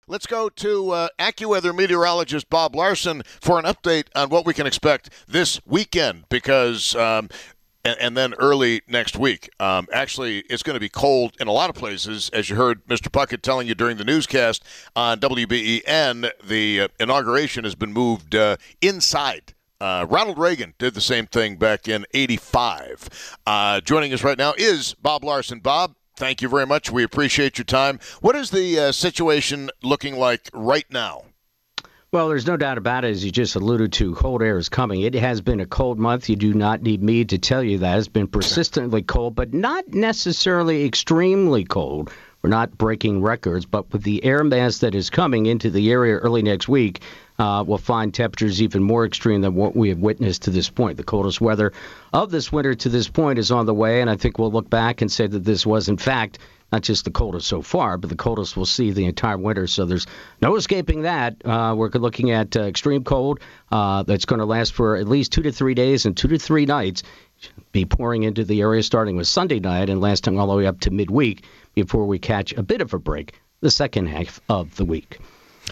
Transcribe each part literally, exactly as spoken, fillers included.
Let's go to uh, AccuWeather meteorologist Bob Larson for an update on what we can expect this weekend because um, and, and then early next week. Um, actually, it's going to be cold in a lot of places, as you heard Mister Puckett telling you during the newscast on W B E N. The uh, inauguration has been moved uh, inside. Uh, Ronald Reagan did the same thing back in eighty-five. Uh, joining us right now is Bob Larson. Bob, thank you very much. We appreciate your time. What is the uh, situation looking like right now? Well, there's no doubt about it, as you just alluded to, cold air is coming. It has been a cold month. You do not need me to tell you that. It's been persistently cold, but not necessarily extremely cold. We're not breaking records, but with the air mass that is coming into the area early next week, uh, we'll find temperatures even more extreme than what we have witnessed to this point. The coldest weather of this winter to this point is on the way, and I think we'll look back and say that this was, in fact, not just the coldest so far, but the coldest we'll see the entire winter. So there's no escaping that. Uh, we're looking at uh, extreme cold uh, that's going to last for at least two to three days and two to three nights. Be pouring into the area starting with Sunday night and lasting all the way up to midweek before we catch a bit of a break the second half of the week.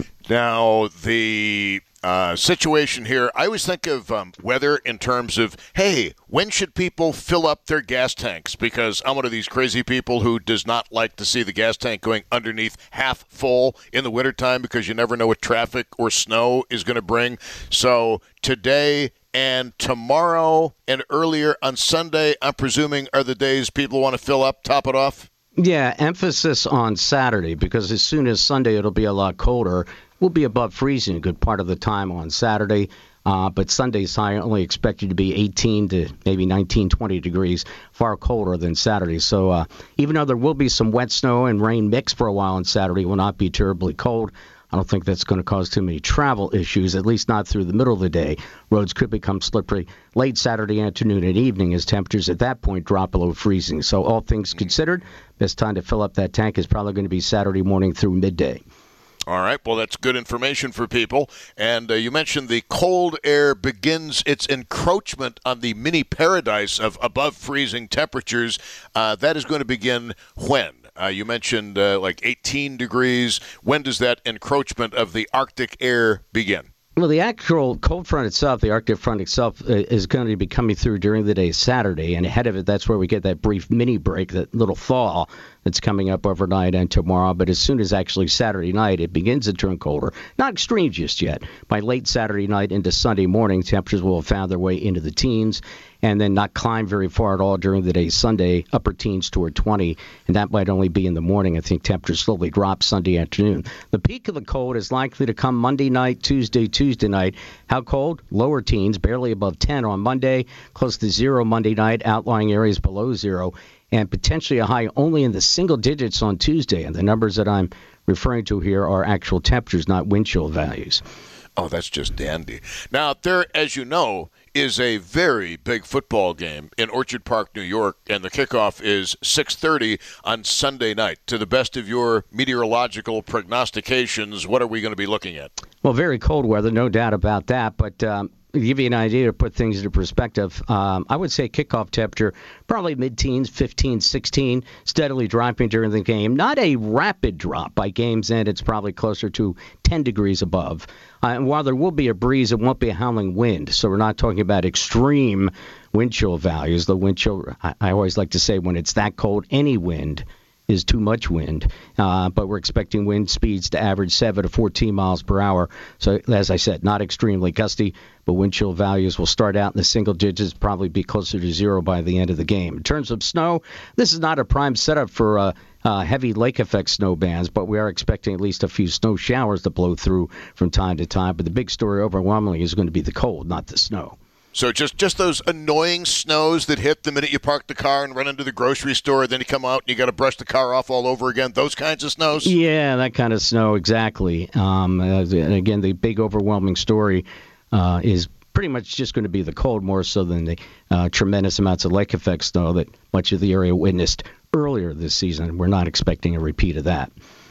Now, the uh, situation here, I always think of um, weather in terms of, hey, when should people fill up their gas tanks? Because I'm one of these crazy people who does not like to see the gas tank going underneath half full in the wintertime because you never know what traffic or snow is going to bring. So today and tomorrow and earlier on Sunday, I'm presuming, are the days people want to fill up, top it off? Yeah, emphasis on Saturday, because as soon as Sunday it'll be a lot colder. We'll be above freezing a good part of the time on Saturday, uh, but Sunday's high only expected to be eighteen to maybe nineteen, twenty degrees, far colder than Saturday. So uh, even though there will be some wet snow and rain mix for a while on Saturday, it will not be terribly cold. I don't think that's going to cause too many travel issues, at least not through the middle of the day. Roads could become slippery late Saturday afternoon and evening as temperatures at that point drop below freezing. So all things considered, best time to fill up that tank is probably going to be Saturday morning through midday. All right. Well, that's good information for people. And uh, you mentioned the cold air begins its encroachment on the mini paradise of above freezing temperatures. Uh, that is going to begin when? Uh, you mentioned uh, like eighteen degrees. When does that encroachment of the Arctic air begin? Well, the actual cold front itself, the Arctic front itself, is going to be coming through during the day Saturday. And ahead of it, that's where we get that brief mini break, that little thaw that's coming up overnight and tomorrow. But as soon as actually Saturday night, it begins to turn colder. Not extreme just yet. By late Saturday night into Sunday morning, temperatures will have found their way into the teens and then not climb very far at all during the day Sunday, upper teens toward twenty. And that might only be in the morning. I think temperatures slowly drop Sunday afternoon. The peak of the cold is likely to come Monday night, Tuesday, Tuesday night. How cold? Lower teens, barely above ten on Monday, close to zero Monday night, outlying areas below zero, and potentially a high only in the single digits on Tuesday. And the numbers that I'm referring to here are actual temperatures, not wind chill values. Oh, that's just dandy. Now, there, as you know, is a very big football game in Orchard Park, New York, and the kickoff is six thirty on Sunday night. To the best of your meteorological prognostications, what are we going to be looking at? Well, very cold weather, no doubt about that, but um, to give you an idea to put things into perspective, um, I would say kickoff temperature probably mid-teens, fifteen, sixteen, steadily dropping during the game. Not a rapid drop. By game's end, it's probably closer to ten degrees above. Uh, and while there will be a breeze, it won't be a howling wind. So we're not talking about extreme wind chill values. The wind chill, I, I always like to say when it's that cold, any wind is too much wind. Uh, but we're expecting wind speeds to average seven to fourteen miles per hour. So, as I said, not extremely gusty, but wind chill values will start out in the single digits, probably be closer to zero by the end of the game. In terms of snow, this is not a prime setup for uh, uh, heavy lake effect snow bands, but we are expecting at least a few snow showers to blow through from time to time. But the big story overwhelmingly is going to be the cold, not the snow. So just, just those annoying snows that hit the minute you park the car and run into the grocery store, then you come out and you got to brush the car off all over again, those kinds of snows? Yeah, that kind of snow, exactly. Um, uh, and again, the big overwhelming story uh, is pretty much just going to be the cold more so than the uh, tremendous amounts of lake effect snow that much of the area witnessed earlier this season. We're not expecting a repeat of that.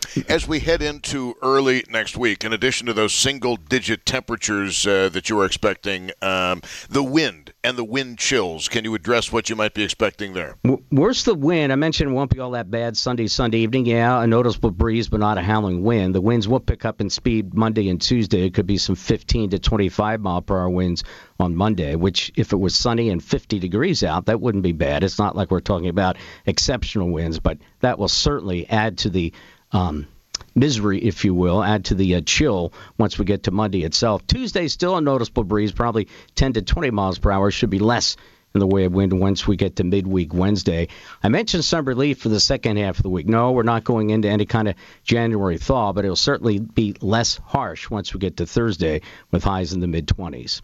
As we head into early next week, in addition to those single-digit temperatures uh, that you are expecting, um, the wind and the wind chills, can you address what you might be expecting there? Worse the wind. I mentioned it won't be all that bad Sunday, Sunday evening. Yeah, a noticeable breeze, but not a howling wind. The winds will pick up in speed Monday and Tuesday. It could be some fifteen to twenty-five mile per hour winds on Monday, which if it was sunny and fifty degrees out, that wouldn't be bad. It's not like we're talking about exceptional winds, but that will certainly add to the Um, misery, if you will, add to the uh, chill once we get to Monday itself. Tuesday, still a noticeable breeze, probably ten to twenty miles per hour. Should be less in the way of wind once we get to midweek Wednesday. I mentioned some relief for the second half of the week. No, we're not going into any kind of January thaw, but it'll certainly be less harsh once we get to Thursday with highs in the mid-twenties.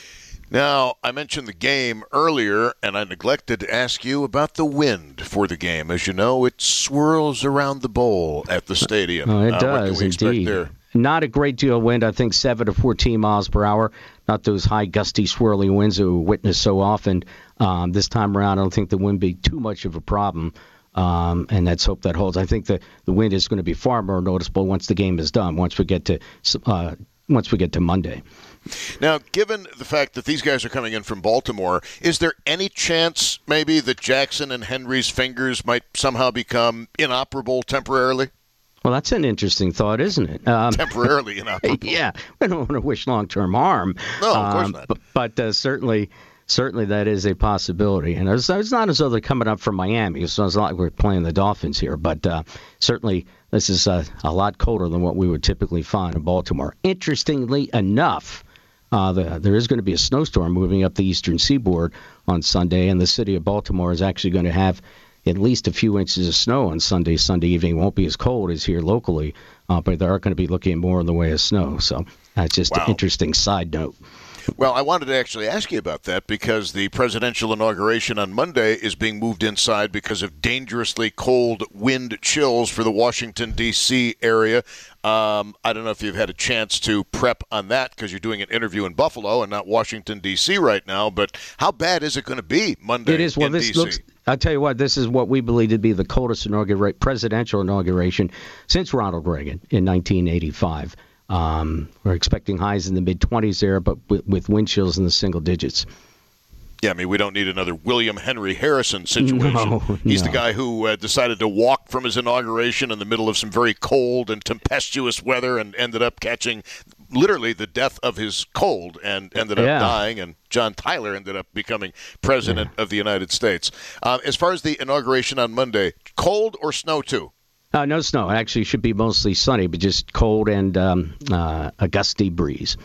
Now, I mentioned the game earlier, and I neglected to ask you about the wind for the game. As you know, it swirls around the bowl at the stadium. Oh, it uh, does, what do we indeed. There? Not a great deal of wind. I think seven to fourteen miles per hour. Not those high, gusty, swirling winds that we witness so often. Um, this time around, I don't think the wind be too much of a problem. Um, and let's hope that holds. I think the, the wind is going to be far more noticeable once the game is done, once we get to uh, once we get to Monday. Now, given the fact that these guys are coming in from Baltimore, is there any chance maybe that Jackson and Henry's fingers might somehow become inoperable temporarily? Well, that's an interesting thought, isn't it? Um, temporarily inoperable. Yeah, we don't want to wish long-term harm. No, of course um, not. But, but uh, certainly, certainly that is a possibility. And it's, it's not as though they're coming up from Miami, so it's not like we're playing the Dolphins here. But uh, certainly, this is uh, a lot colder than what we would typically find in Baltimore. Interestingly enough, Uh, the, there is going to be a snowstorm moving up the eastern seaboard on Sunday, and the city of Baltimore is actually going to have at least a few inches of snow on Sunday. Sunday evening won't be as cold as here locally, uh, but they are going to be looking more in the way of snow. So that's just wow. an interesting side note. Well, I wanted to actually ask you about that because the presidential inauguration on Monday is being moved inside because of dangerously cold wind chills for the Washington, D C area. Um, I don't know if you've had a chance to prep on that because you're doing an interview in Buffalo and not Washington, D C right now. But how bad is it going to be Monday it is, well, in this D C? Looks, I'll tell you what, this is what we believe to be the coldest inaugura- presidential inauguration since Ronald Reagan in nineteen eighty-five. Um, we're expecting highs in the mid-twenties there, but with, with wind chills in the single digits. Yeah, I mean, we don't need another William Henry Harrison situation. No, He's no. the guy who uh, decided to walk from his inauguration in the middle of some very cold and tempestuous weather and ended up catching literally the death of his cold and ended up Yeah. dying, and John Tyler ended up becoming president yeah. of the United States. Uh, as far as the inauguration on Monday, cold or snow too? Uh, no snow. It actually should be mostly sunny, but just cold and um, uh, a gusty breeze.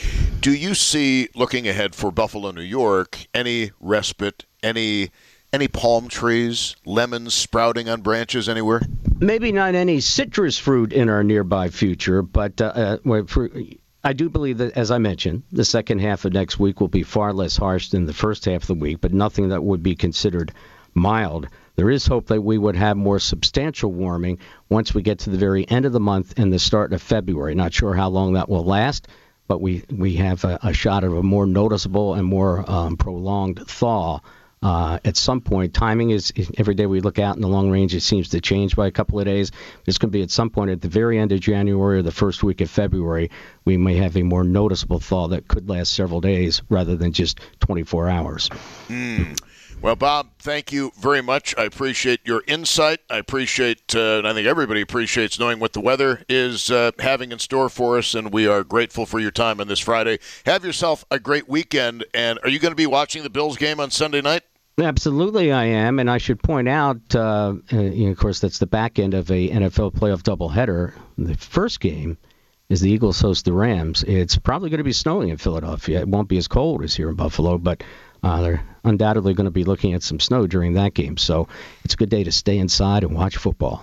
Do you see, looking ahead for Buffalo, New York, any respite, any any palm trees, lemons sprouting on branches anywhere? Maybe not any citrus fruit in our nearby future, but uh, uh, for, I do believe that, as I mentioned, the second half of next week will be far less harsh than the first half of the week, but nothing that would be considered mild. There is hope that we would have more substantial warming once we get to the very end of the month and the start of February. Not sure how long that will last, but we, we have a, a shot of a more noticeable and more um, prolonged thaw uh, at some point. Timing is, every day we look out in the long range, it seems to change by a couple of days. It's going to be at some point at the very end of January or the first week of February, we may have a more noticeable thaw that could last several days rather than just twenty-four hours. Mm. Well, Bob, thank you very much. I appreciate your insight. I appreciate, uh, and I think everybody appreciates knowing what the weather is uh, having in store for us, and we are grateful for your time on this Friday. Have yourself a great weekend, and are you going to be watching the Bills game on Sunday night? Absolutely, I am, and I should point out, uh, uh, you know, of course, that's the back end of a N F L playoff doubleheader. The first game is the Eagles host the Rams. It's probably going to be snowing in Philadelphia. It won't be as cold as here in Buffalo, but Uh, they're undoubtedly going to be looking at some snow during that game. So it's a good day to stay inside and watch football.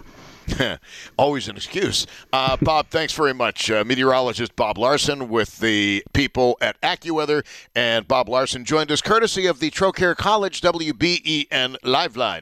Always an excuse. Uh, Bob, thanks very much. Uh, meteorologist Bob Larson with the people at AccuWeather. And Bob Larson joined us courtesy of the Trocaire College W B E N Liveline.